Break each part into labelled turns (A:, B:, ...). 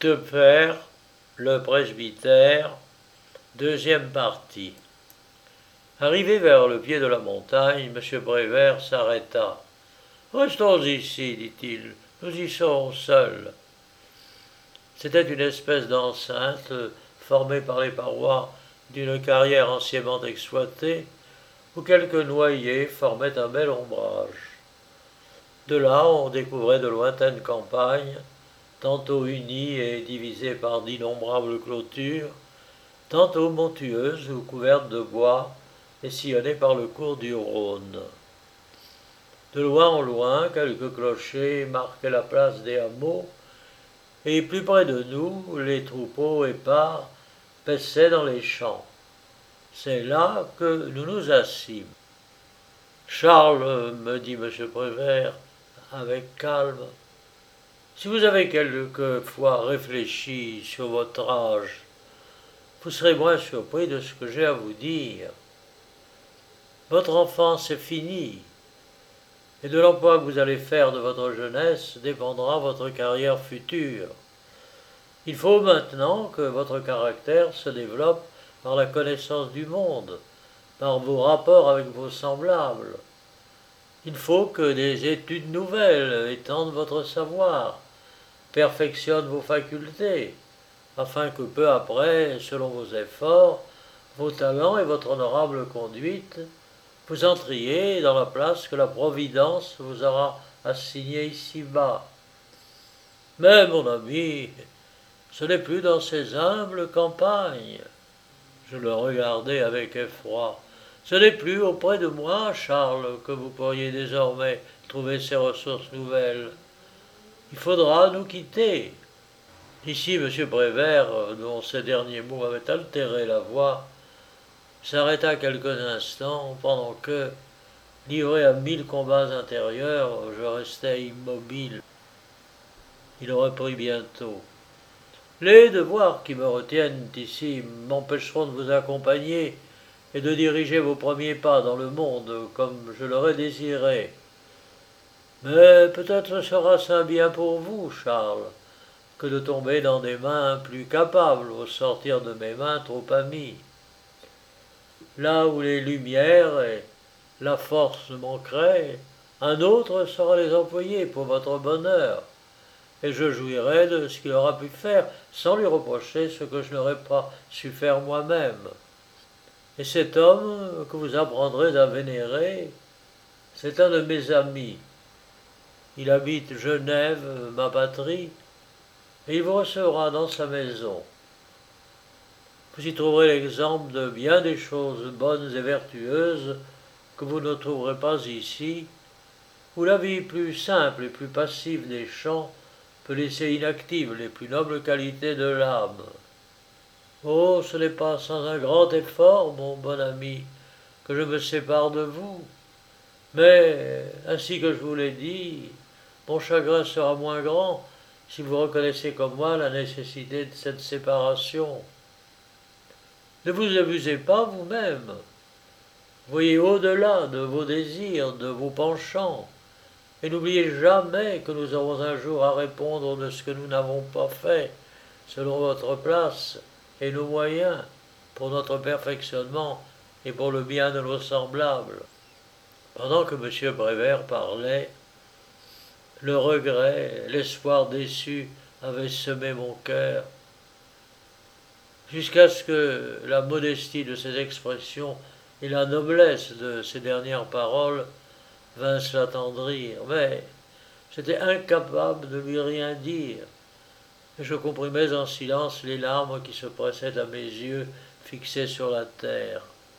A: De Père, le presbytère, deuxième partie. Arrivé vers le pied de la montagne, M. Prévert s'arrêta. Restons ici, dit-il, nous y serons seuls. C'était une espèce d'enceinte formée par les parois d'une carrière anciennement exploitée, où quelques noyers formaient un bel ombrage. De là, on découvrait de lointaines campagnes, tantôt unies et divisées par d'innombrables clôtures, tantôt montueuses ou couvertes de bois et sillonnées par le cours du Rhône. De loin en loin, quelques clochers marquaient la place des hameaux, et plus près de nous, les troupeaux épars paissaient dans les champs. C'est là que nous nous assîmes. Charles, me dit M. Prévert, avec calme, si vous avez quelquefois réfléchi sur votre âge, vous serez moins surpris de ce que j'ai à vous dire. Votre enfance est finie, et de l'emploi que vous allez faire de votre jeunesse dépendra votre carrière future. Il faut maintenant que votre caractère se développe par la connaissance du monde, par vos rapports avec vos semblables. Il faut que des études nouvelles étendent votre savoir, perfectionnent vos facultés, afin que peu après, selon vos efforts, vos talents et votre honorable conduite, vous entriez dans la place que la Providence vous aura assignée ici-bas. Mais, mon ami, ce n'est plus dans ces humbles campagnes. Je le regardai avec effroi. Ce n'est plus auprès de moi, Charles, que vous pourriez désormais trouver ces ressources nouvelles. Il faudra nous quitter. Ici, M. Prévert, dont ces derniers mots avaient altéré la voix, s'arrêta quelques instants pendant que, livré à 1000 combats intérieurs, je restais immobile. Il reprit bientôt. Les devoirs qui me retiennent ici m'empêcheront de vous accompagner et de diriger vos premiers pas dans le monde comme je l'aurais désiré. Mais peut-être sera-ce un bien pour vous, Charles, que de tomber dans des mains plus capables au sortir de mes mains trop amies. Là où les lumières et la force manqueraient, un autre saura les employer pour votre bonheur, et je jouirai de ce qu'il aura pu faire sans lui reprocher ce que je n'aurais pas su faire moi-même. Et cet homme que vous apprendrez à vénérer, c'est un de mes amis. Il habite Genève, ma patrie, et il vous recevra dans sa maison. Vous y trouverez l'exemple de bien des choses bonnes et vertueuses que vous ne trouverez pas ici, où la vie plus simple et plus passive des champs peut laisser inactives les plus nobles qualités de l'âme. Oh, ce n'est pas sans un grand effort, mon bon ami, que je me sépare de vous, mais, ainsi que je vous l'ai dit, mon chagrin sera moins grand si vous reconnaissez comme moi la nécessité de cette séparation. Ne vous abusez pas vous-même. Voyez au-delà de vos désirs, de vos penchants, et n'oubliez jamais que nous aurons un jour à répondre de ce que nous n'avons pas fait, selon votre place et nos moyens, pour notre perfectionnement et pour le bien de nos semblables. Pendant que M. Prévert parlait, le regret, l'espoir déçu avaient semé mon cœur, jusqu'à ce que la modestie de ses expressions et la noblesse de ses dernières paroles vinssent l'attendrir. Mais j'étais incapable de lui rien dire, et je comprimais en silence les larmes qui se pressaient à mes yeux fixés sur la terre.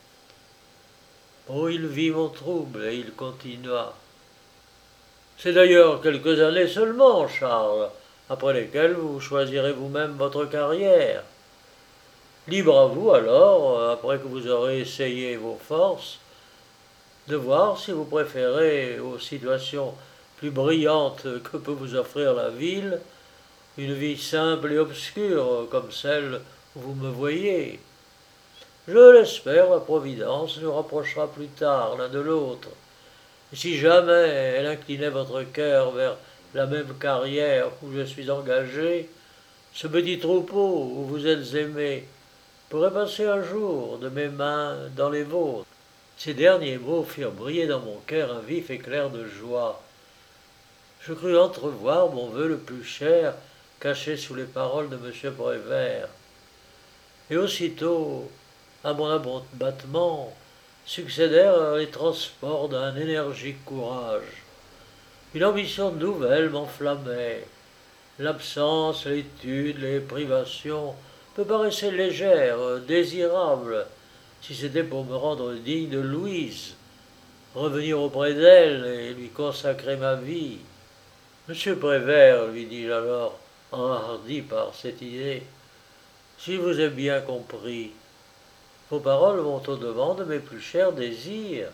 A: Oh, il vit mon trouble et il continua. C'est d'ailleurs quelques années seulement, Charles, après lesquelles vous choisirez vous-même votre carrière. Libre à vous alors, après que vous aurez essayé vos forces, de voir si vous préférez aux situations plus brillantes que peut vous offrir la ville, une vie simple et obscure comme celle où vous me voyez. Je l'espère, la Providence nous rapprochera plus tard l'un de l'autre. Et si jamais elle inclinait votre cœur vers la même carrière où je suis engagé, ce petit troupeau où vous êtes aimé pourrait passer un jour de mes mains dans les vôtres. Ces derniers mots firent briller dans mon cœur un vif éclair de joie. Je crus entrevoir mon vœu le plus cher caché sous les paroles de M. Prévert. Et aussitôt, à mon abattement, succédèrent les transports d'un énergique courage. Une ambition nouvelle m'enflammait. L'absence, l'étude, les privations me paraissaient légères, désirables, si c'était pour me rendre digne de Louise, revenir auprès d'elle et lui consacrer ma vie. Monsieur Prévert, lui dis-je alors, enhardi par cette idée, si je vous ai bien compris, vos paroles vont au-devant de mes plus chers désirs.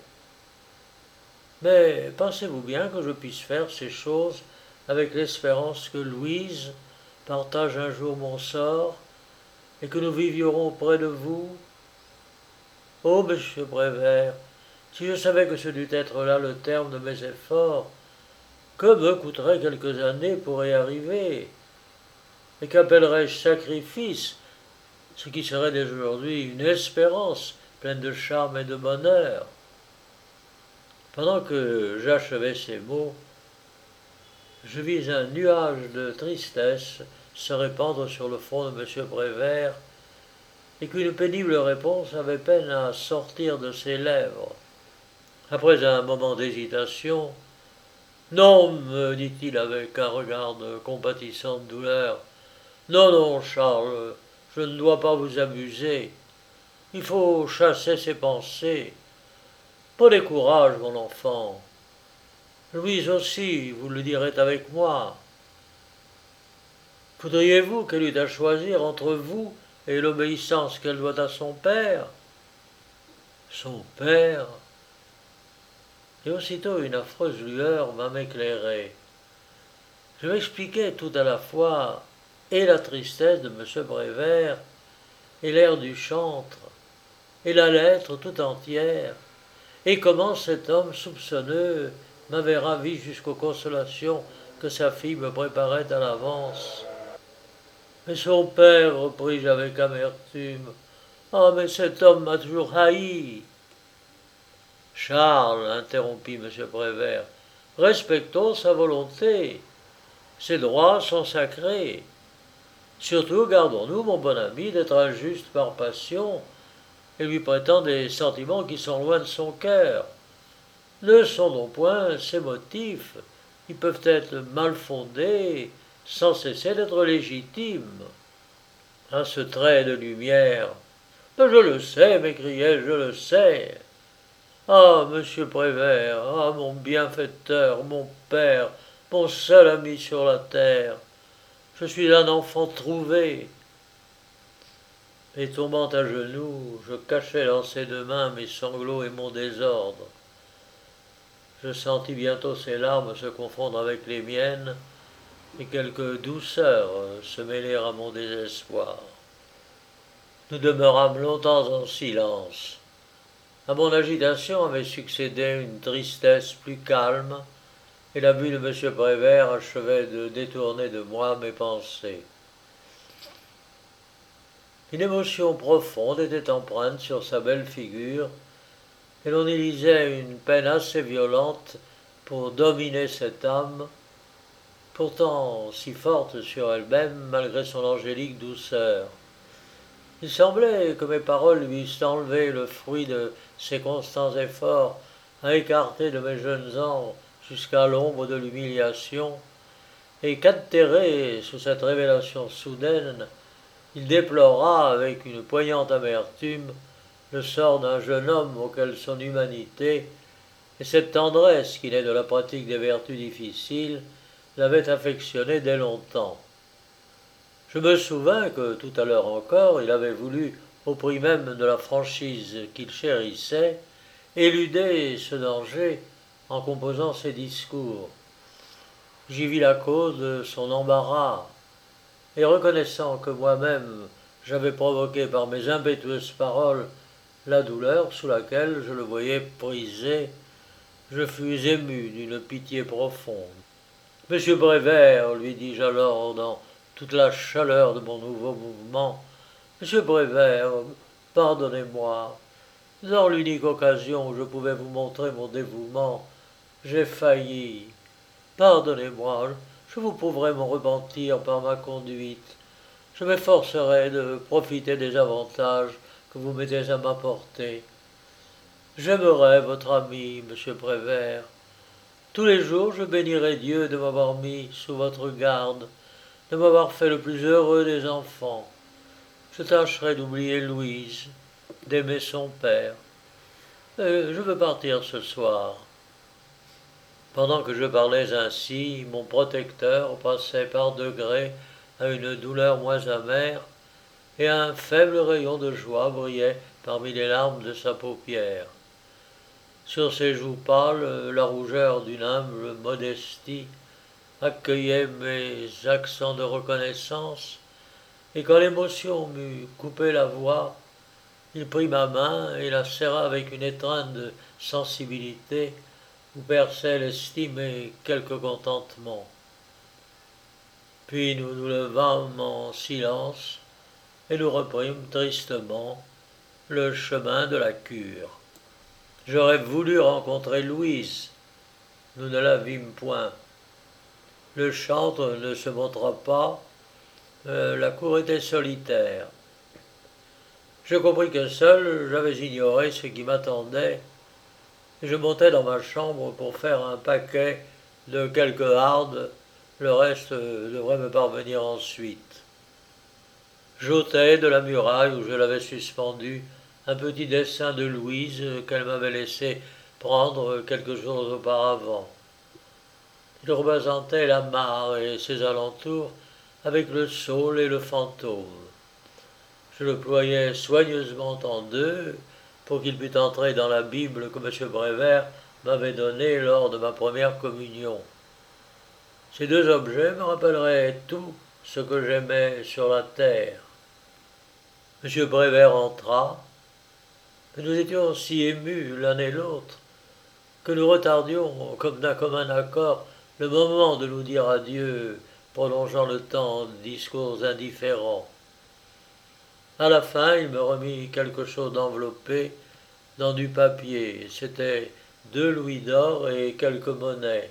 A: Mais pensez-vous bien que je puisse faire ces choses avec l'espérance que Louise partage un jour mon sort et que nous vivrons près de vous? Oh, monsieur Prévert, si je savais que ce dut être là le terme de mes efforts, que me coûteraient quelques années pour y arriver? Et qu'appellerais-je sacrifice, ce qui serait dès aujourd'hui une espérance pleine de charme et de bonheur? Pendant que j'achevais ces mots, je vis un nuage de tristesse se répandre sur le front de M. Prévert, et qu'une pénible réponse avait peine à sortir de ses lèvres. Après un moment d'hésitation, non, me dit-il avec un regard de compatissante douleur, non, non, Charles, je ne dois pas vous amuser. Il faut chasser ces pensées. Prenez courage, mon enfant. Louise aussi, vous le direz avec moi. Voudriez-vous qu'elle eût à choisir entre vous et l'obéissance qu'elle doit à son père? Son père? Et aussitôt une affreuse lueur vint m'éclairer. Je m'expliquais tout à la fois et la tristesse de M. Prévert, et l'air du chantre, et la lettre tout entière, et comment cet homme soupçonneux m'avait ravi jusqu'aux consolations que sa fille me préparait à l'avance. Mais son père, repris-je avec amertume, ah, mais cet homme m'a toujours haï. Charles, interrompit M. Prévert, respectons sa volonté. Ses droits sont sacrés. Surtout gardons-nous, mon bon ami, d'être injustes par passion et lui prêtant des sentiments qui sont loin de son cœur. Ne sondons point ses motifs. Ils peuvent être mal fondés sans cesser d'être légitimes. À ce trait de lumière, je le sais, m'écriai-je, je le sais. Ah, monsieur Prévert, ah, mon bienfaiteur, mon père, mon seul ami sur la terre, je suis un enfant trouvé. Et tombant à genoux, je cachai dans ses deux mains mes sanglots et mon désordre. Je sentis bientôt ses larmes se confondre avec les miennes, et quelque douceur se mêler à mon désespoir. Nous demeurâmes longtemps en silence. À mon agitation avait succédé une tristesse plus calme, et la vue de M. Prévert achevait de détourner de moi mes pensées. Une émotion profonde était empreinte sur sa belle figure, et l'on y lisait une peine assez violente pour dominer cette âme, pourtant si forte sur elle-même malgré son angélique douceur. Il semblait que mes paroles lui eussent enlevé le fruit de ses constants efforts à écarter de mes jeunes ans jusqu'à l'ombre de l'humiliation, et qu'atterré sous cette révélation soudaine, il déplora avec une poignante amertume le sort d'un jeune homme auquel son humanité et cette tendresse qui naît de la pratique des vertus difficiles l'avaient affectionné dès longtemps. Je me souvins que tout à l'heure encore il avait voulu, au prix même de la franchise qu'il chérissait, éluder ce danger en composant ses discours. J'y vis la cause de son embarras, et reconnaissant que moi-même j'avais provoqué par mes impétueuses paroles la douleur sous laquelle je le voyais prisé, je fus ému d'une pitié profonde. Monsieur Prévert, lui dis-je alors toute la chaleur de mon nouveau mouvement. Monsieur Prévert, pardonnez-moi. Dans l'unique occasion où je pouvais vous montrer mon dévouement, j'ai failli. Pardonnez-moi, je vous prouverai mon repentir par ma conduite. Je m'efforcerai de profiter des avantages que vous mettez à ma portée. J'aimerai votre ami, monsieur Prévert. Tous les jours, je bénirai Dieu de m'avoir mis sous votre garde, de m'avoir fait le plus heureux des enfants. Je tâcherai d'oublier Louise, d'aimer son père. Je veux partir ce soir. Pendant que je parlais ainsi, mon protecteur passait par degrés à une douleur moins amère, et un faible rayon de joie brillait parmi les larmes de sa paupière. Sur ses joues pâles, la rougeur d'une humble modestie accueillait mes accents de reconnaissance, et quand l'émotion m'eut coupé la voix, il prit ma main et la serra avec une étreinte de sensibilité où perçait l'estime et quelque contentement. Puis nous nous levâmes en silence et nous reprîmes tristement le chemin de la cure. J'aurais voulu rencontrer Louise. Nous ne la vîmes point. Le chantre ne se montra pas. La cour était solitaire. Je compris que seul j'avais ignoré ce qui m'attendait, et je montai dans ma chambre pour faire un paquet de quelques hardes. Le reste devrait me parvenir ensuite. J'ôtai de la muraille où je l'avais suspendu un petit dessin de Louise qu'elle m'avait laissé prendre quelques jours auparavant. Il représentait la mare et ses alentours avec le saule et le fantôme. Je le ployai soigneusement en deux pour qu'il pût entrer dans la Bible que M. Prévert m'avait donnée lors de ma première communion. Ces deux objets me rappelleraient tout ce que j'aimais sur la terre. M. Prévert entra, mais nous étions si émus l'un et l'autre que nous retardions, comme d'un commun accord, le moment de nous dire adieu, prolongeant le temps de discours indifférents. À la fin, il me remit quelque chose d'enveloppé dans du papier. C'était 2 louis d'or et quelques monnaies.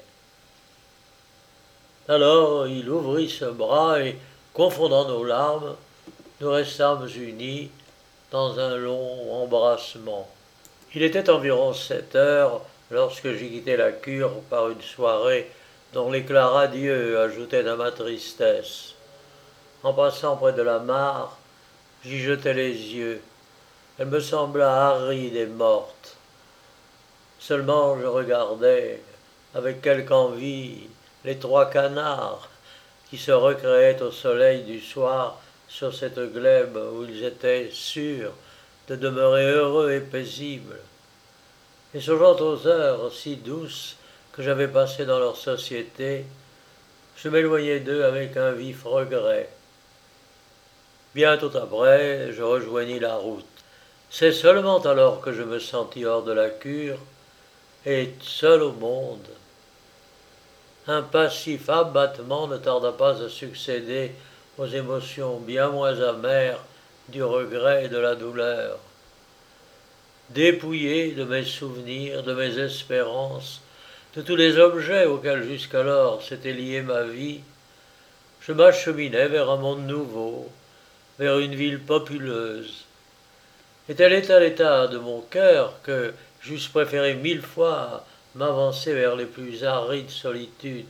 A: Alors il ouvrit ce bras et, confondant nos larmes, nous restâmes unis dans un long embrassement. Il était environ 7 heures lorsque j'y quittai la cure par une soirée dont l'éclat radieux ajoutait à ma tristesse. En passant près de la mare, j'y jetai les yeux. Elle me sembla aride et morte. Seulement je regardais, avec quelque envie, les 3 canards qui se recréaient au soleil du soir sur cette glèbe où ils étaient sûrs de demeurer heureux et paisibles. Et songeant aux heures si douces que j'avais passées dans leur société, je m'éloignai d'eux avec un vif regret. Bientôt après, je rejoignis la route. C'est seulement alors que je me sentis hors de la cure et seul au monde. Un passif abattement ne tarda pas à succéder aux émotions bien moins amères du regret et de la douleur. Dépouillé de mes souvenirs, de mes espérances, de tous les objets auxquels jusqu'alors s'était liée ma vie, je m'acheminais vers un monde nouveau, vers une ville populeuse. Et tel était l'état de mon cœur que j'eusse préféré 1000 fois m'avancer vers les plus arides solitudes.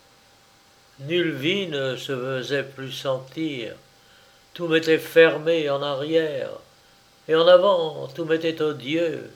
A: Nulle vie ne se faisait plus sentir, tout m'était fermé en arrière, et en avant tout m'était odieux.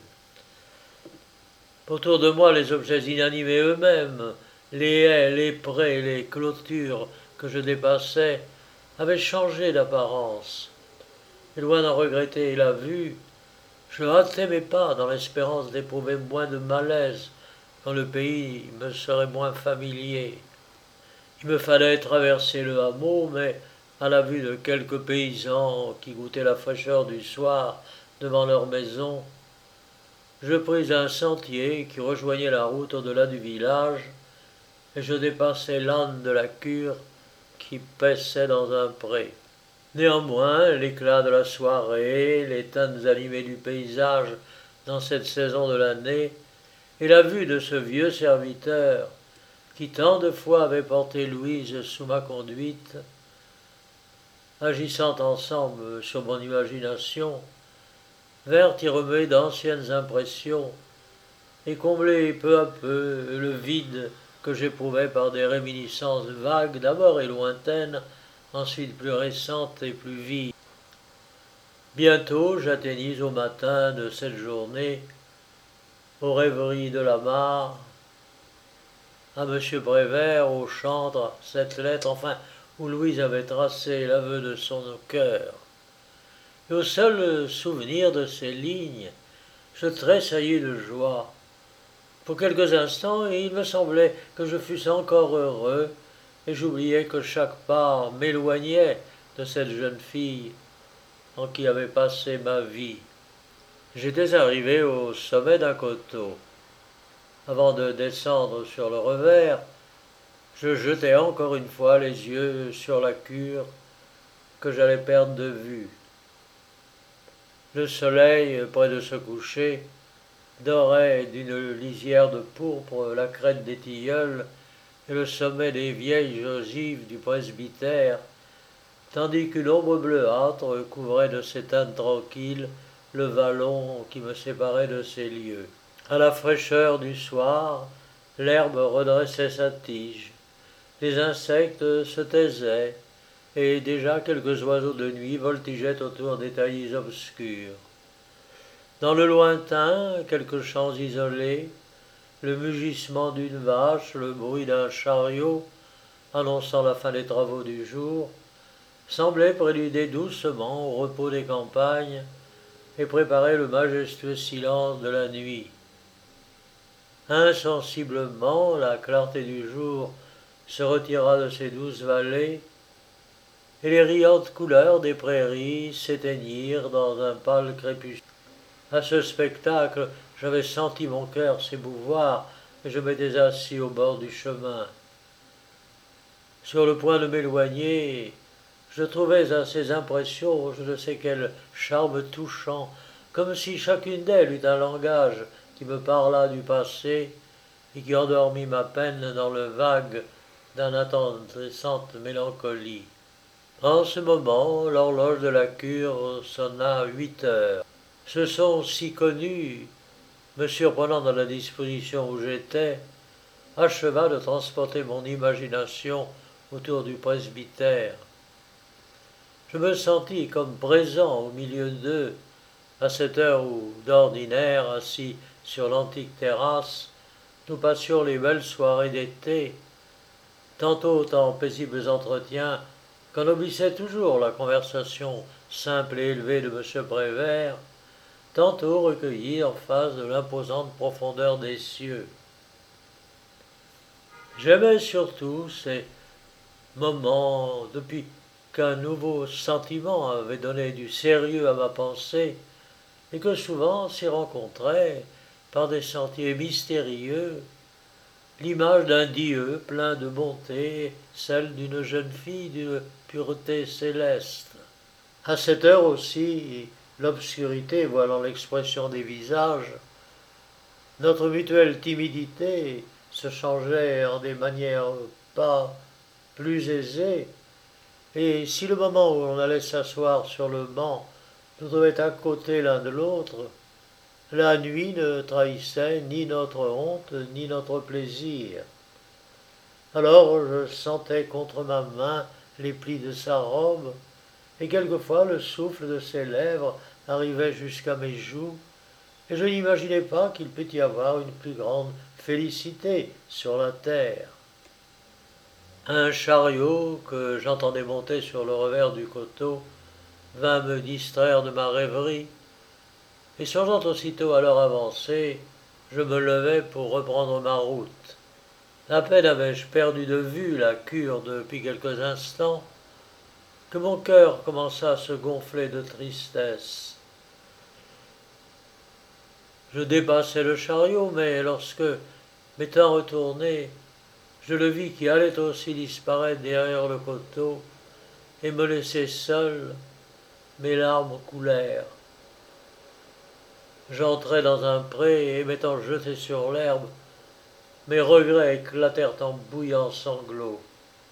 A: Autour de moi les objets inanimés eux-mêmes, les haies, les prés, les clôtures que je dépassais, avaient changé d'apparence. Et loin d'en regretter la vue, je hâtais mes pas dans l'espérance d'éprouver moins de malaise quand le pays me serait moins familier. Il me fallait traverser le hameau, mais à la vue de quelques paysans qui goûtaient la fraîcheur du soir devant leur maison, je pris un sentier qui rejoignait la route au-delà du village, et je dépassai l'âne de la cure qui paissaient dans un pré. Néanmoins, l'éclat de la soirée, les teintes animées du paysage dans cette saison de l'année, et la vue de ce vieux serviteur qui tant de fois avait porté Louise sous ma conduite, agissant ensemble sur mon imagination, vinrent y remuer d'anciennes impressions et combler peu à peu le vide que j'éprouvais par des réminiscences vagues d'abord et lointaines, ensuite plus récentes et plus vives. Bientôt j'atteignis au matin de cette journée, aux rêveries de la mare, à M. Prévert, au chantre, cette lettre, enfin, où Louise avait tracé l'aveu de son cœur. Et au seul souvenir de ces lignes, je tressaillis de joie. Pour quelques instants, il me semblait que je fusse encore heureux, et j'oubliais que chaque pas m'éloignait de cette jeune fille en qui avait passé ma vie. J'étais arrivé au sommet d'un coteau. Avant de descendre sur le revers, je jetai encore une fois les yeux sur la cure que j'allais perdre de vue. Le soleil, près de se coucher, dorait d'une lisière de pourpre la crête des tilleuls et le sommet des vieilles ogives du presbytère, tandis qu'une ombre bleuâtre couvrait de ses teintes tranquilles le vallon qui me séparait de ces lieux. À la fraîcheur du soir, l'herbe redressait sa tige, les insectes se taisaient, et déjà quelques oiseaux de nuit voltigeaient autour des taillis obscurs. Dans le lointain, quelques champs isolés, le mugissement d'une vache, le bruit d'un chariot, annonçant la fin des travaux du jour, semblaient préluder doucement au repos des campagnes et préparer le majestueux silence de la nuit. Insensiblement, la clarté du jour se retira de ces douces vallées, et les riantes couleurs des prairies s'éteignirent dans un pâle crépuscule. À ce spectacle, j'avais senti mon cœur s'ébouvoir, et je m'étais assis au bord du chemin. Sur le point de m'éloigner, je trouvais à ces impressions je ne sais quel charme touchant, comme si chacune d'elles eût un langage qui me parlât du passé et qui endormit ma peine dans le vague d'une attendrissante mélancolie. En ce moment, l'horloge de la cure sonna 8 heures. Ce son si connu, me surprenant dans la disposition où j'étais, acheva de transporter mon imagination autour du presbytère. Je me sentis comme présent au milieu d'eux, à cette heure où, d'ordinaire, assis sur l'antique terrasse, nous passions les belles soirées d'été, tantôt en paisibles entretiens qu'ennoblissait toujours la conversation simple et élevée de M. Prévert, tantôt recueillis en face de l'imposante profondeur des cieux. J'aimais surtout ces moments depuis qu'un nouveau sentiment avait donné du sérieux à ma pensée et que souvent s'y rencontrait, par des sentiers mystérieux, l'image d'un Dieu plein de bonté, celle d'une jeune fille d'une pureté céleste. À cette heure aussi, l'obscurité voilant l'expression des visages, notre mutuelle timidité se changeait en des manières pas plus aisées, et si le moment où l'on allait s'asseoir sur le banc nous trouvait à côté l'un de l'autre, la nuit ne trahissait ni notre honte ni notre plaisir. Alors je sentais contre ma main les plis de sa robe, et quelquefois le souffle de ses lèvres arrivait jusqu'à mes joues, et je n'imaginais pas qu'il pût y avoir une plus grande félicité sur la terre. Un chariot que j'entendais monter sur le revers du coteau vint me distraire de ma rêverie, et songeant aussitôt à l'heure avancée, je me levai pour reprendre ma route. À peine avais-je perdu de vue la cure depuis quelques instants, que mon cœur commença à se gonfler de tristesse. Je dépassai le chariot, mais lorsque, m'étant retourné, je le vis qui allait aussi disparaître derrière le coteau et me laisser seul. Mes larmes coulèrent. J'entrai dans un pré et m'étant jeté sur l'herbe, mes regrets éclatèrent en bouillants sanglots.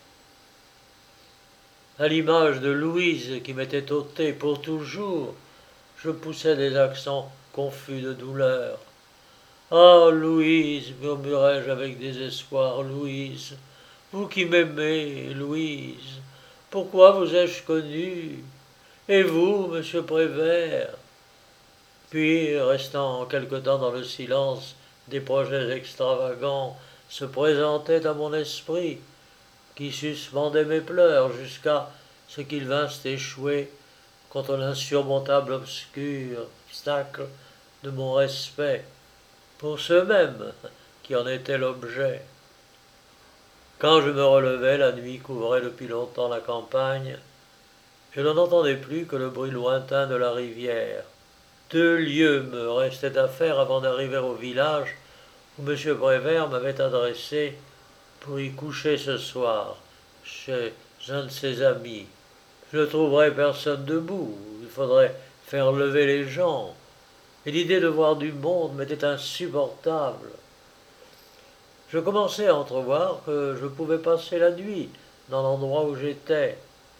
A: À l'image de Louise qui m'était ôtée pour toujours, je poussai des accents confus de douleur. Ah, Louise, murmurai-je avec désespoir, Louise, vous qui m'aimez, Louise, pourquoi vous ai-je connue? Et vous, monsieur Prévert? Puis, restant quelque temps dans le silence, des projets extravagants se présentaient à mon esprit, qui suspendaient mes pleurs jusqu'à ce qu'ils vinssent échouer contre l'insurmontable obstacle de mon respect pour ceux-mêmes qui en étaient l'objet. Quand je me relevai, la nuit couvrait depuis longtemps la campagne, je n'en entendais plus que le bruit lointain de la rivière. 2 lieues me restaient à faire avant d'arriver au village où M. Prévert m'avait adressé pour y coucher ce soir, chez un de ses amis. Je ne trouverais personne debout, il faudrait faire lever les gens, et l'idée de voir du monde m'était insupportable. Je commençais à entrevoir que je pouvais passer la nuit dans l'endroit où j'étais.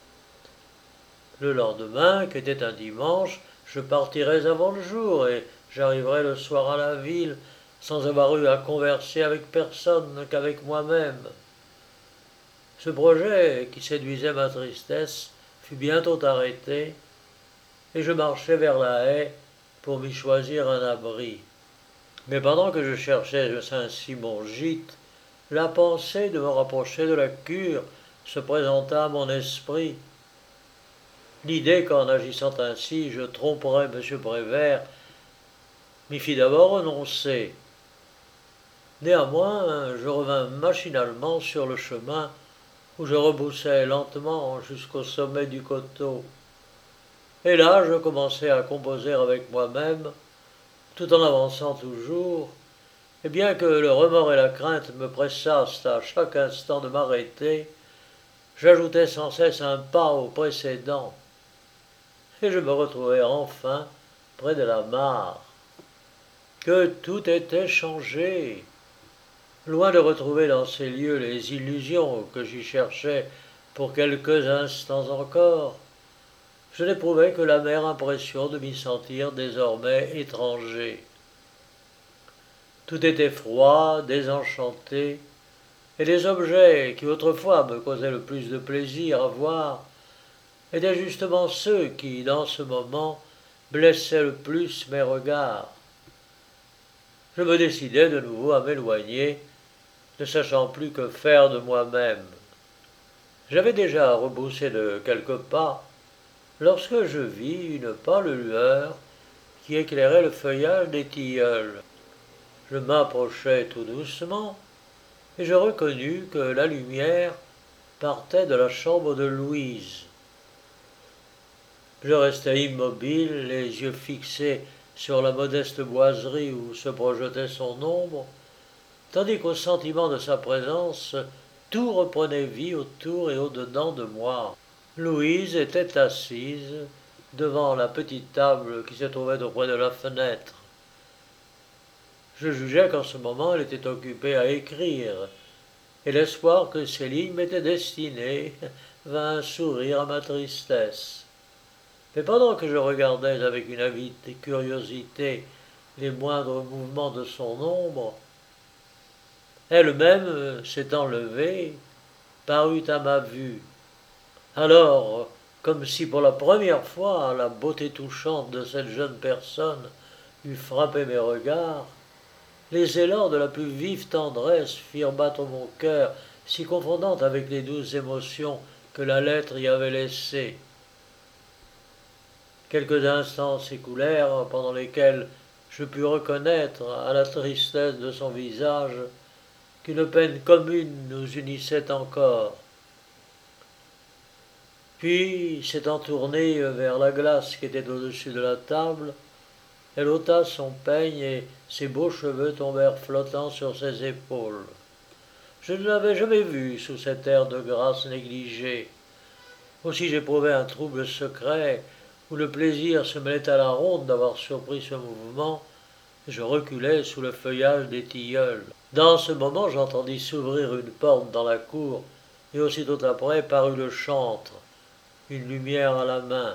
A: Le lendemain, qui était un dimanche, je partirais avant le jour et j'arriverais le soir à la ville sans avoir eu à converser avec personne qu'avec moi-même. Ce projet, qui séduisait ma tristesse, fut bientôt arrêté et je marchai vers la haie pour m'y choisir un abri. Mais pendant que je cherchais ainsi mon gîte, la pensée de me rapprocher de la cure se présenta à mon esprit. L'idée qu'en agissant ainsi je tromperais M. Prévert m'y fit d'abord renoncer. Néanmoins, je revins machinalement sur le chemin où je rebroussai lentement jusqu'au sommet du coteau. Et là, je commençai à composer avec moi-même, tout en avançant toujours, et bien que le remords et la crainte me pressassent à chaque instant de m'arrêter, j'ajoutais sans cesse un pas au précédent, et je me retrouvai enfin près de la mare. Que tout était changé! Loin de retrouver dans ces lieux les illusions que j'y cherchais pour quelques instants encore, je n'éprouvais que l'amère impression de m'y sentir désormais étranger. Tout était froid, désenchanté, et les objets qui autrefois me causaient le plus de plaisir à voir étaient justement ceux qui, dans ce moment, blessaient le plus mes regards. Je me décidai de nouveau à m'éloigner, ne sachant plus que faire de moi-même. J'avais déjà rebroussé de quelques pas, lorsque je vis une pâle lueur qui éclairait le feuillage des tilleuls. Je m'approchai tout doucement, et je reconnus que la lumière partait de la chambre de Louise. Je restai immobile, les yeux fixés sur la modeste boiserie où se projetait son ombre, tandis qu'au sentiment de sa présence, tout reprenait vie autour et au-dedans de moi. Louise était assise devant la petite table qui se trouvait auprès de la fenêtre. Je jugeai qu'en ce moment elle était occupée à écrire, et l'espoir que ces lignes m'étaient destinées vint sourire à ma tristesse. Mais pendant que je regardais avec une avide curiosité les moindres mouvements de son ombre, elle-même, s'étant levée, parut à ma vue. Alors, comme si pour la première fois la beauté touchante de cette jeune personne eût frappé mes regards, les élans de la plus vive tendresse firent battre mon cœur, si confondant avec les douces émotions que la lettre y avait laissées. Quelques instants s'écoulèrent pendant lesquels je pus reconnaître à la tristesse de son visage qu'une peine commune nous unissait encore. Puis, s'étant tournée vers la glace qui était au-dessus de la table, elle ôta son peigne et ses beaux cheveux tombèrent flottants sur ses épaules. Je ne l'avais jamais vu sous cet air de grâce négligée. Aussi j'éprouvais un trouble secret, où le plaisir se mêlait à la honte d'avoir surpris ce mouvement, et je reculais sous le feuillage des tilleuls. Dans ce moment j'entendis s'ouvrir une porte dans la cour, et aussitôt après parut le chantre, une lumière à la main.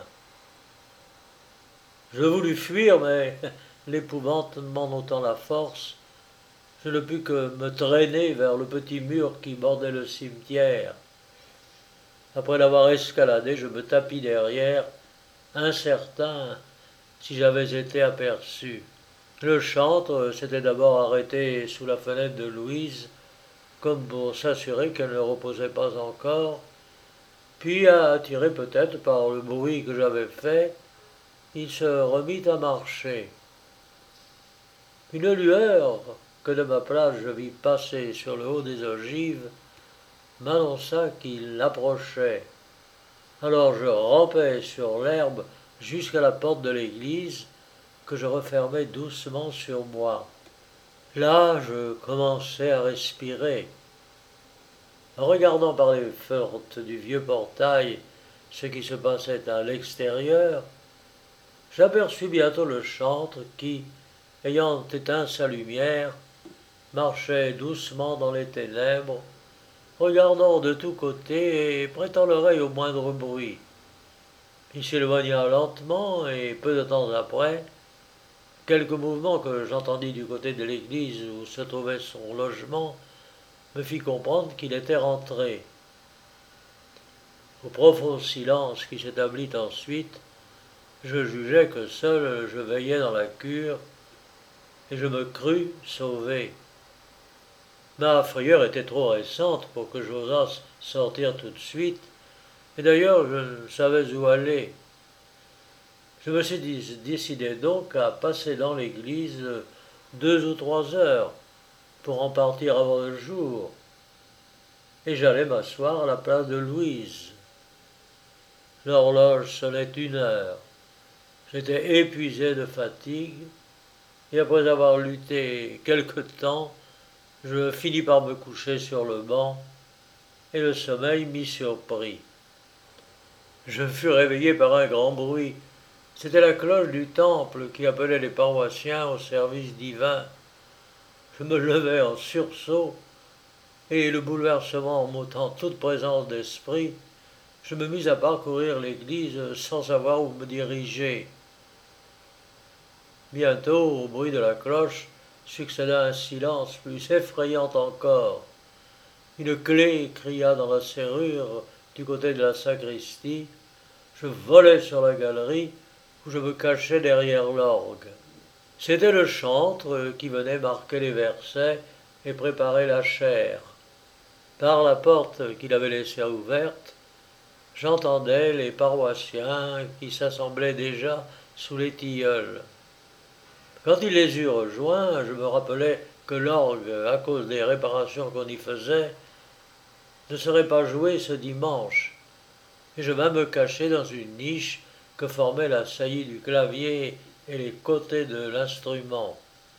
A: Je voulus fuir, mais l'épouvante m'en ôtant la force, je ne pus que me traîner vers le petit mur qui bordait le cimetière. Après l'avoir escaladé, je me tapis derrière, incertain si j'avais été aperçu. Le chantre s'était d'abord arrêté sous la fenêtre de Louise, comme pour s'assurer qu'elle ne reposait pas encore, puis, attiré peut-être par le bruit que j'avais fait, il se remit à marcher. Une lueur que de ma place je vis passer sur le haut des ogives m'annonça qu'il approchait. Alors je rampai sur l'herbe jusqu'à la porte de l'église, que je refermai doucement sur moi. Là, je commençai à respirer. En regardant par les fentes du vieux portail ce qui se passait à l'extérieur, j'aperçus bientôt le chantre qui, ayant éteint sa lumière, marchait doucement dans les ténèbres, regardant de tous côtés et prêtant l'oreille au moindre bruit. Il s'éloigna lentement et peu de temps après, quelques mouvements que j'entendis du côté de l'église où se trouvait son logement me fit comprendre qu'il était rentré. Au profond silence qui s'établit ensuite, je jugeai que seul je veillais dans la cure et je me crus sauvé. Ma frayeur était trop récente pour que j'osasse sortir tout de suite, et d'ailleurs je ne savais où aller. Je me suis décidé donc à passer dans l'église 2 ou 3 heures pour en partir avant le jour, et j'allais m'asseoir à la place de Louise. L'horloge sonnait 1 heure. J'étais épuisé de fatigue, et après avoir lutté quelque temps, je finis par me coucher sur le banc, et le sommeil m'y surprit. Je fus réveillé par un grand bruit. C'était la cloche du temple qui appelait les paroissiens au service divin. Je me levai en sursaut, et le bouleversement m'ôtant toute présence d'esprit, je me mis à parcourir l'église sans savoir où me diriger. Bientôt, au bruit de la cloche, succéda un silence plus effrayant encore. Une clé cria dans la serrure du côté de la sacristie. Je volai sur la galerie où je me cachais derrière l'orgue. C'était le chantre qui venait marquer les versets et préparer la chaire. Par la porte qu'il avait laissée ouverte, j'entendais les paroissiens qui s'assemblaient déjà sous les tilleuls. Quand il les eut rejoints, je me rappelai que l'orgue, à cause des réparations qu'on y faisait, ne serait pas joué ce dimanche, et je vins me cacher dans une niche que formait la saillie du clavier et les côtés de l'instrument.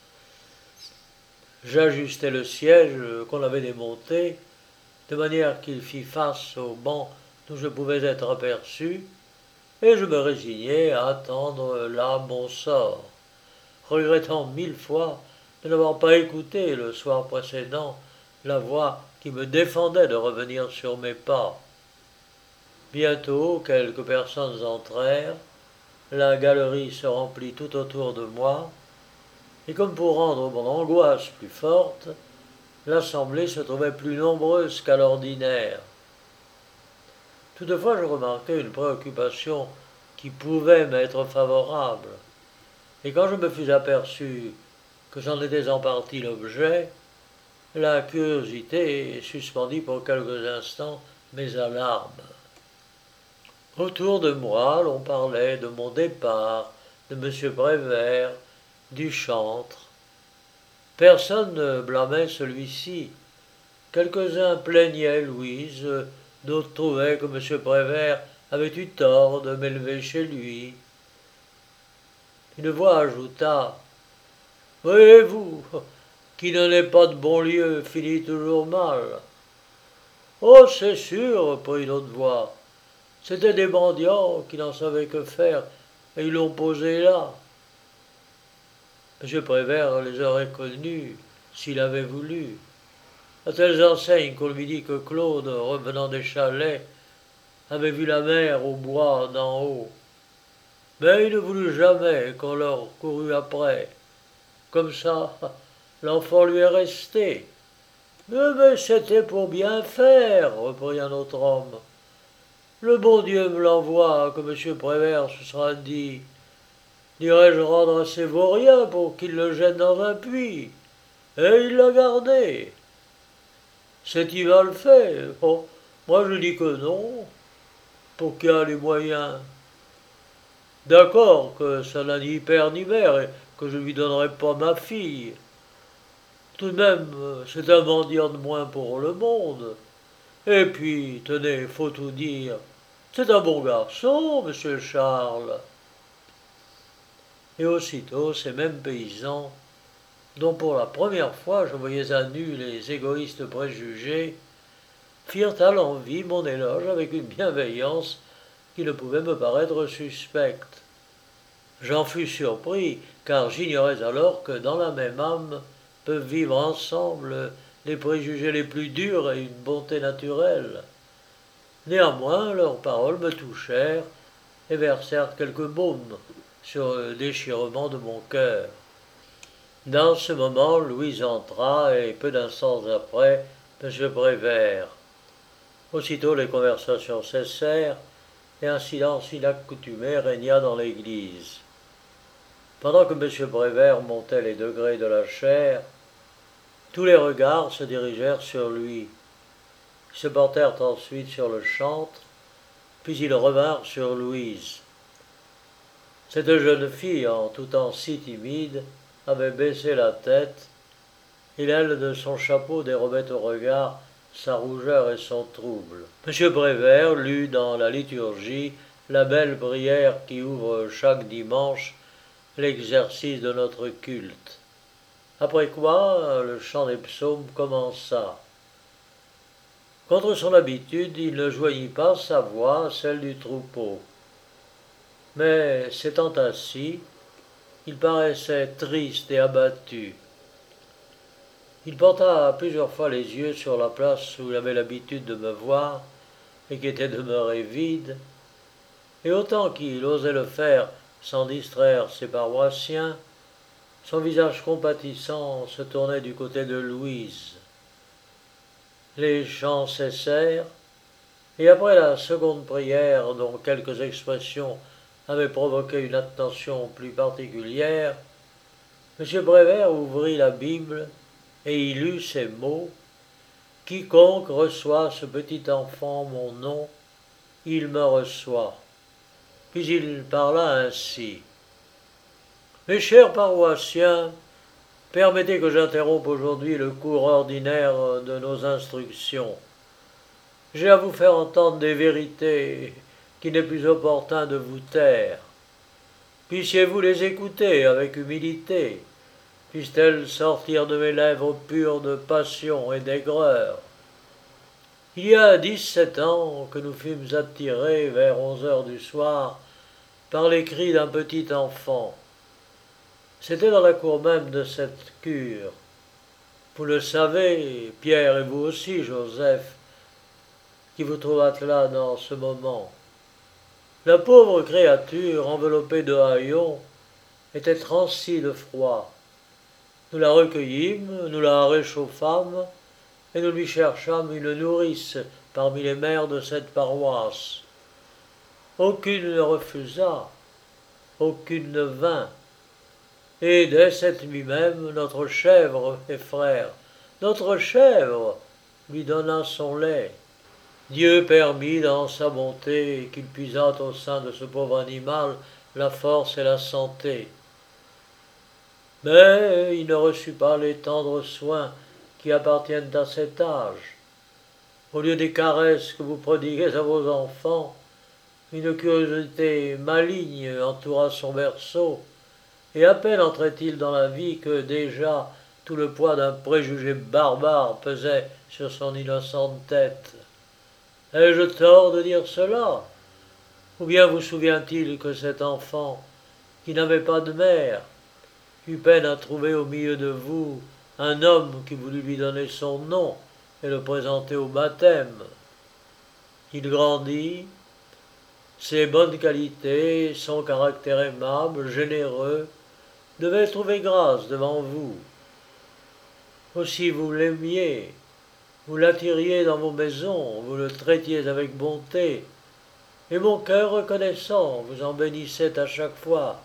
A: J'ajustai le siège qu'on avait démonté, de manière qu'il fit face au banc d'où je pouvais être aperçu, et je me résignai à attendre là mon sort, regrettant 1000 fois de n'avoir pas écouté le soir précédent la voix qui me défendait de revenir sur mes pas. Bientôt, quelques personnes entrèrent, la galerie se remplit tout autour de moi, et comme pour rendre mon angoisse plus forte, l'assemblée se trouvait plus nombreuse qu'à l'ordinaire. Toutefois, je remarquai une préoccupation qui pouvait m'être favorable, et quand je me fus aperçu que j'en étais en partie l'objet, la curiosité suspendit pour quelques instants mes alarmes. Autour de moi, l'on parlait de mon départ, de M. Prévert, du chantre. Personne ne blâmait celui-ci. Quelques-uns plaignaient Louise, d'autres trouvaient que M. Prévert avait eu tort de m'élever chez lui. Une voix ajouta « Voyez-vous, Qui n'en est pas de bon lieu finit toujours mal. Oh, c'est sûr, reprit une autre voix. C'étaient des mendiants qui n'en savaient que faire, et ils l'ont posé là. M. Prévert les aurait connus s'il avait voulu. À telles enseignes qu'on lui dit que Claude, revenant des chalets, avait vu la mer au bois d'en haut. Mais il ne voulut jamais qu'on leur courût après. Comme ça, l'enfant lui est resté. Mais c'était pour bien faire, reprit un autre homme. Le bon Dieu me l'envoie, que M. Prévert se sera dit. Dirais-je rendre à ces vauriens pour qu'ils le jettent dans un puits. Et il l'a gardé. C'est-il mal fait? Oh, moi je dis que non. Pour qui a les moyens? D'accord que ça n'a ni père ni mère et que je ne lui donnerai pas ma fille. Tout de même, c'est un mendiant de moins pour le monde. Et puis, tenez, faut tout dire. C'est un bon garçon, monsieur Charles. Et aussitôt, ces mêmes paysans, dont pour la première fois je voyais à nu les égoïstes préjugés, firent à l'envi mon éloge avec une bienveillance qui ne pouvait me paraître suspecte. J'en fus surpris, car j'ignorais alors que dans la même âme peuvent vivre ensemble les préjugés les plus durs et une bonté naturelle. Néanmoins, leurs paroles me touchèrent et versèrent quelque baume sur le déchirement de mon cœur. Dans ce moment, Louise entra et peu d'instants après, M. Prévert. Aussitôt les conversations cessèrent et un silence inaccoutumé régna dans l'église. Pendant que M. Prévert montait les degrés de la chaire, tous les regards se dirigèrent sur lui. Ils se portèrent ensuite sur le chantre, puis ils revinrent sur Louise. Cette jeune fille, en tout temps si timide, avait baissé la tête, et l'aile de son chapeau dérobait au regard sa rougeur et son trouble. M. Prévert lut dans la liturgie la belle prière qui ouvre chaque dimanche l'exercice de notre culte. Après quoi, le chant des psaumes commença. Contre son habitude, il ne joignit pas sa voix à celle du troupeau. Mais, s'étant assis, il paraissait triste et abattu. Il porta plusieurs fois les yeux sur la place où il avait l'habitude de me voir et qui était demeurée vide, et autant qu'il osait le faire sans distraire ses paroissiens, son visage compatissant se tournait du côté de Louise. Les chants cessèrent, et après la seconde prière, dont quelques expressions avaient provoqué une attention plus particulière, M. Prévert ouvrit la Bible et y lut ces mots: « Quiconque reçoit ce petit enfant mon nom, il me reçoit. » Puis il parla ainsi. « Mes chers paroissiens, permettez que j'interrompe aujourd'hui le cours ordinaire de nos instructions. J'ai à vous faire entendre des vérités qu'il n'est plus opportun de vous taire. Puissiez-vous les écouter avec humilité, puissent-elles sortir de mes lèvres pures de passion et d'aigreur. Il y a 17 ans que nous fûmes attirés vers 11 heures du soir par les cris d'un petit enfant. C'était dans la cour même de cette cure. Vous le savez, Pierre, et vous aussi, Joseph, qui vous trouvâtes là dans ce moment. La pauvre créature, enveloppée de haillons, était transie de froid. Nous la recueillîmes, nous la réchauffâmes, et nous lui cherchâmes une nourrice parmi les mères de cette paroisse. Aucune ne refusa, aucune ne vint. Et dès cette nuit même, notre chèvre, mes frères, notre chèvre lui donna son lait. Dieu permit dans sa bonté qu'il puisât au sein de ce pauvre animal la force et la santé. Mais il ne reçut pas les tendres soins qui appartiennent à cet âge. Au lieu des caresses que vous prodiguez à vos enfants, une curiosité maligne entoura son berceau, et à peine entrait-il dans la vie que déjà tout le poids d'un préjugé barbare pesait sur son innocente tête. Ai-je tort de dire cela? Ou bien vous souvient-il que cet enfant, qui n'avait pas de mère, eut peine à trouver au milieu de vous un homme qui voulut lui donner son nom et le présenter au baptême? Il grandit, ses bonnes qualités, son caractère aimable, généreux, devaient trouver grâce devant vous. Aussi vous l'aimiez, vous l'attiriez dans vos maisons, vous le traitiez avec bonté, et mon cœur reconnaissant vous en bénissait à chaque fois.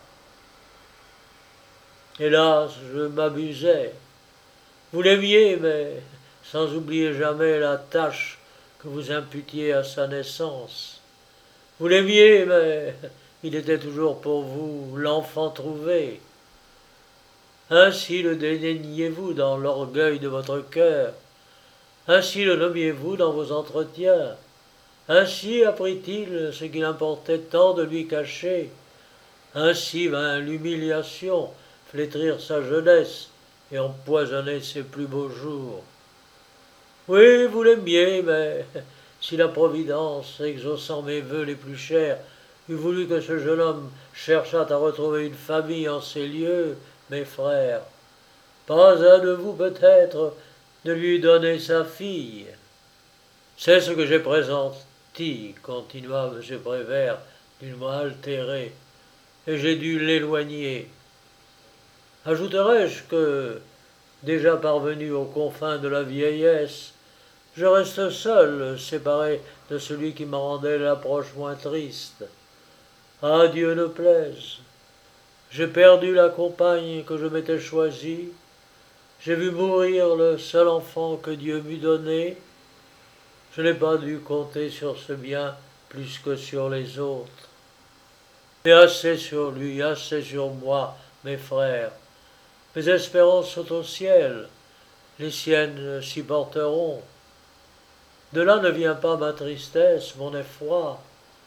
A: Hélas, je m'abusais. Vous l'aimiez, mais sans oublier jamais la tâche que vous imputiez à sa naissance. Vous l'aimiez, mais il était toujours pour vous l'enfant trouvé. Ainsi le dédaigniez-vous dans l'orgueil de votre cœur. Ainsi le nommiez-vous dans vos entretiens. Ainsi apprit-il ce qu'il importait tant de lui cacher. Ainsi vint l'humiliation flétrir sa jeunesse et empoisonner ses plus beaux jours. Oui, vous l'aimiez, mais si la Providence, exaucant mes vœux les plus chers, eût voulu que ce jeune homme cherchât à retrouver une famille en ces lieux, mes frères, pas un de vous peut-être ne lui eût donné sa fille. C'est ce que j'ai pressenti, continua M. Prévert d'une voix altérée, et j'ai dû l'éloigner. Ajouterai-je que, déjà parvenu aux confins de la vieillesse, je reste seul, séparé de celui qui m'en rendait l'approche moins triste. Ah, Dieu ne plaise. J'ai perdu la compagne que je m'étais choisie, j'ai vu mourir le seul enfant que Dieu m'eût donné. Je n'ai pas dû compter sur ce bien plus que sur les autres. Mais assez sur lui, assez sur moi, mes frères. Mes espérances sont au ciel, les siennes s'y porteront. De là ne vient pas ma tristesse, mon effroi.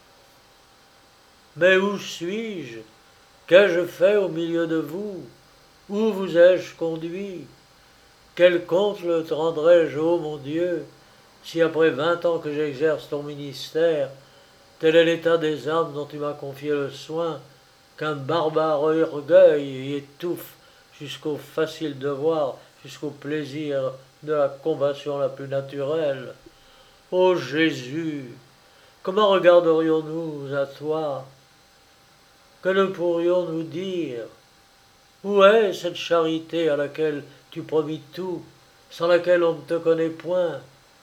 A: Mais où suis-je? Qu'ai-je fait au milieu de vous? Où vous ai-je conduit? Quel compte le rendrai-je, ô mon Dieu, si après 20 ans que j'exerce ton ministère, tel est l'état des âmes dont tu m'as confié le soin, qu'un barbare orgueil y étouffe jusqu'au facile devoir, jusqu'au plaisir de la compassion la plus naturelle. Ô Jésus, comment regarderions-nous à toi? Que ne pourrions-nous dire? Où est cette charité à laquelle tu promis tout, sans laquelle on ne te connaît point?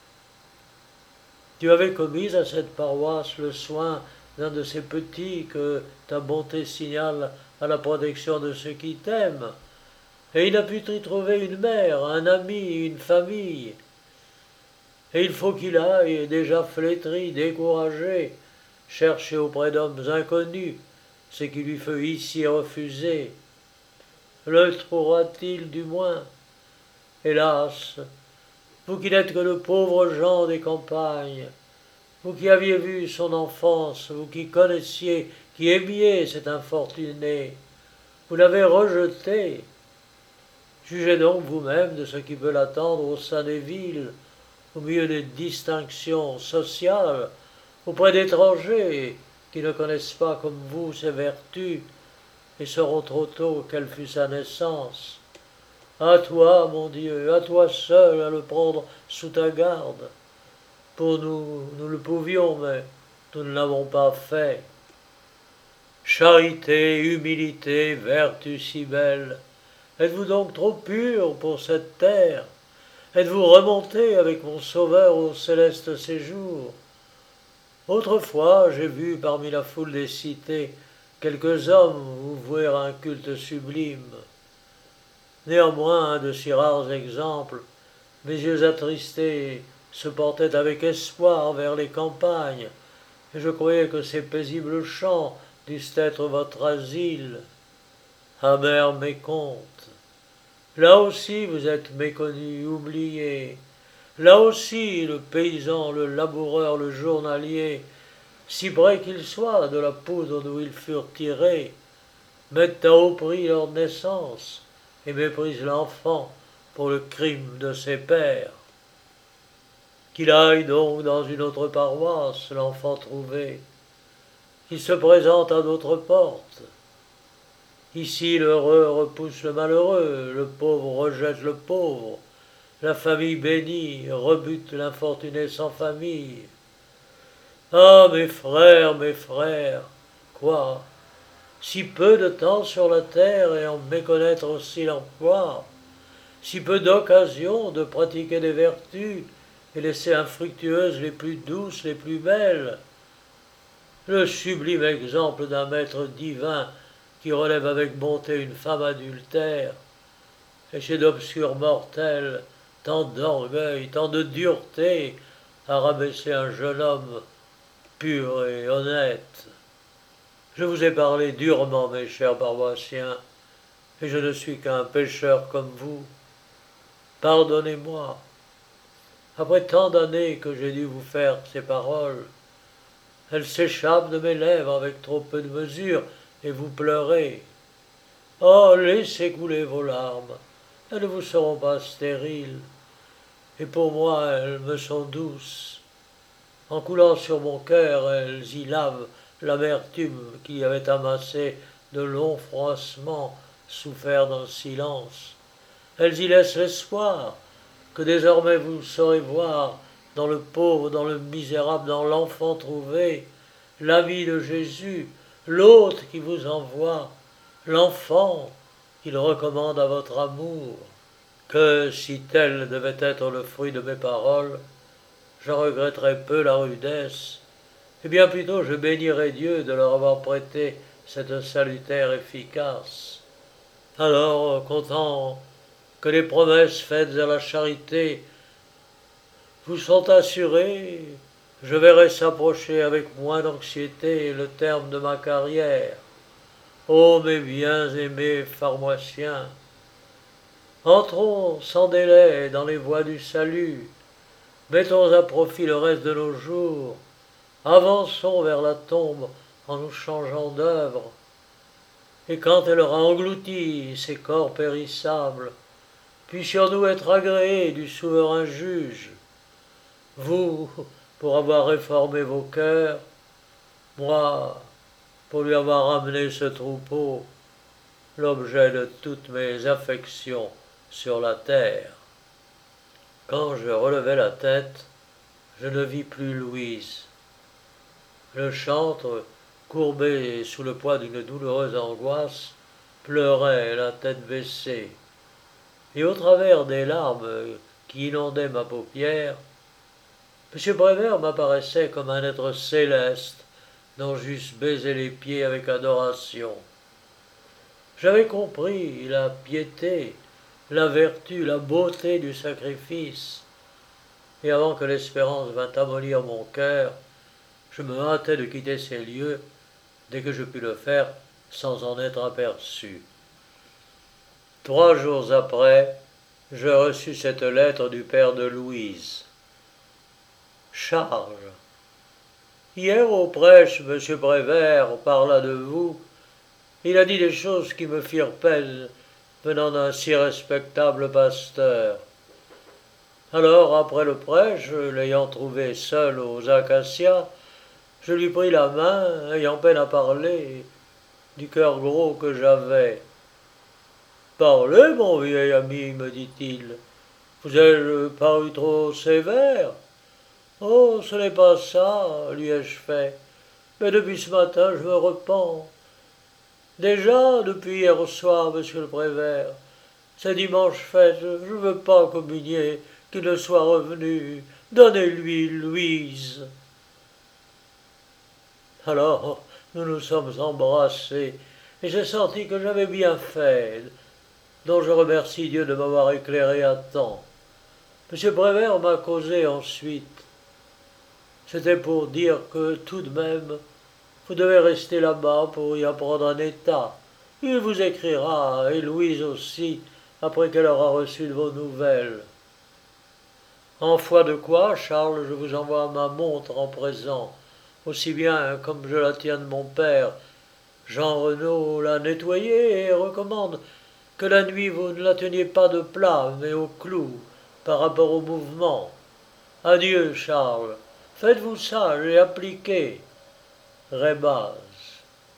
A: Tu avais commis à cette paroisse le soin d'un de ces petits que ta bonté signale à la protection de ceux qui t'aiment, et il n'a pu y trouver une mère, un ami, une famille. Et il faut qu'il aille, déjà flétri, découragé, chercher auprès d'hommes inconnus ce qui lui fut ici refusé. Le trouvera-t-il du moins? Hélas, vous qui n'êtes que de pauvres gens des campagnes, vous qui aviez vu son enfance, vous qui connaissiez, qui aimiez cet infortuné, vous l'avez rejeté. Jugez donc vous-même de ce qui peut l'attendre au sein des villes, au milieu des distinctions sociales, auprès d'étrangers qui ne connaissent pas comme vous ses vertus et sauront trop tôt quelle fut sa naissance. À toi, mon Dieu, à toi seul à le prendre sous ta garde. Pour nous, nous le pouvions, mais nous ne l'avons pas fait. Charité, humilité, vertu si belle, êtes-vous donc trop pur pour cette terre? Êtes-vous remonté avec mon Sauveur au céleste séjour? Autrefois, j'ai vu parmi la foule des cités quelques hommes vous vouer un culte sublime. Néanmoins, un de si rares exemples, mes yeux attristés se portaient avec espoir vers les campagnes, et je croyais que ces paisibles champs dussent être votre asile. Amer mécompte! Là aussi vous êtes méconnu, oublié. Là aussi le paysan, le laboureur, le journalier, si près qu'ils soient de la poudre d'où ils furent tirés, mettent à haut prix leur naissance et méprisent l'enfant pour le crime de ses pères. Qu'il aille donc dans une autre paroisse, l'enfant trouvé, qu'il se présente à d'autres portes. Ici l'heureux repousse le malheureux, le pauvre rejette le pauvre, la famille bénie rebute l'infortuné sans famille. Ah, mes frères, quoi? Si peu de temps sur la terre et en méconnaître aussi l'emploi, si peu d'occasions de pratiquer des vertus et laisser infructueuses les plus douces, les plus belles. Le sublime exemple d'un maître divin qui relève avec bonté une femme adultère, et chez d'obscurs mortels, tant d'orgueil, tant de dureté à rabaisser un jeune homme pur et honnête. Je vous ai parlé durement, mes chers paroissiens, et je ne suis qu'un pécheur comme vous. Pardonnez-moi. Après tant d'années que j'ai dû vous faire ces paroles, elles s'échappent de mes lèvres avec trop peu de mesure, et vous pleurez. Oh, laissez couler vos larmes, elles ne vous seront pas stériles, et pour moi elles me sont douces. En coulant sur mon cœur, elles y lavent l'amertume qui avait amassé de longs froissements, souffert dans le silence. Elles y laissent l'espoir que désormais vous saurez voir dans le pauvre, dans le misérable, dans l'enfant trouvé, l'ami de Jésus, l'hôte qui vous envoie, l'enfant qu'il recommande à votre amour. Que si tel devait être le fruit de mes paroles, je regretterais peu la rudesse, et bien plutôt je bénirais Dieu de leur avoir prêté cette salutaire efficace. Alors, content que les promesses faites à la charité vous sont assurées, je verrai s'approcher avec moins d'anxiété le terme de ma carrière. Ô mes bien-aimés pharmaciens, entrons sans délai dans les voies du salut, mettons à profit le reste de nos jours, avançons vers la tombe en nous changeant d'œuvre, et quand elle aura englouti ces corps périssables, puissions-nous être agréés du souverain juge, vous pour avoir réformé vos cœurs, moi pour lui avoir amené ce troupeau, l'objet de toutes mes affections sur la terre. Quand je relevai la tête, je ne vis plus Louise. Le chantre, courbé sous le poids d'une douloureuse angoisse, pleurait la tête baissée, et au travers des larmes qui inondaient ma paupière, M. Prévert m'apparaissait comme un être céleste dont j'eusse baisé les pieds avec adoration. J'avais compris la piété, la vertu, la beauté du sacrifice, et avant que l'espérance vînt amollir mon cœur, je me hâtais de quitter ces lieux dès que je pus le faire sans en être aperçu. 3 jours après, je reçus cette lettre du père de Louise. Charge. Hier au prêche, M. Prévert parla de vous. Il a dit des choses qui me firent peine venant d'un si respectable pasteur. Alors, après le prêche, l'ayant trouvé seul aux acacias, je lui pris la main, ayant peine à parler, du cœur gros que j'avais. Parlez, mon vieil ami, me dit-il. Vous ai-je paru trop sévère? Oh, ce n'est pas ça, lui ai-je fait. Mais depuis ce matin, je me repens. Déjà, depuis hier soir, monsieur le Prévert, c'est dimanche fête, je ne veux pas communier, qu'il ne soit revenu. Donnez-lui Louise. Alors, nous nous sommes embrassés, et j'ai senti que j'avais bien fait, dont je remercie Dieu de m'avoir éclairé à temps. M. Prévert m'a causé ensuite. C'était pour dire que, tout de même, vous devez rester là-bas pour y apprendre un état. Il vous écrira, et Louise aussi, après qu'elle aura reçu de vos nouvelles. En foi de quoi, Charles, je vous envoie ma montre en présent, aussi bien comme je la tiens de mon père. Jean Renaud l'a nettoyée et recommande que la nuit vous ne la teniez pas de plat, mais au clou, par rapport au mouvement. Adieu, Charles. Faites-vous sage et appliqué. Rébaz.